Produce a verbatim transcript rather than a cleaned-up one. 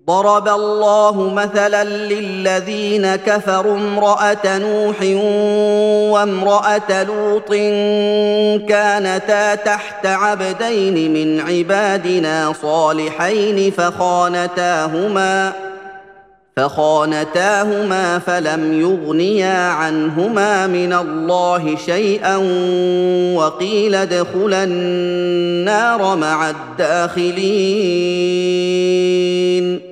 ضرب الله مثلا للذين كفروا امرأة نوح وامرأة لوط كانتا تحت عبدين من عبادنا صالحين فخانتاهما فخانتاهما فلم يغنيا عنهما من الله شيئا وقيل ادخلا النار مع الداخلين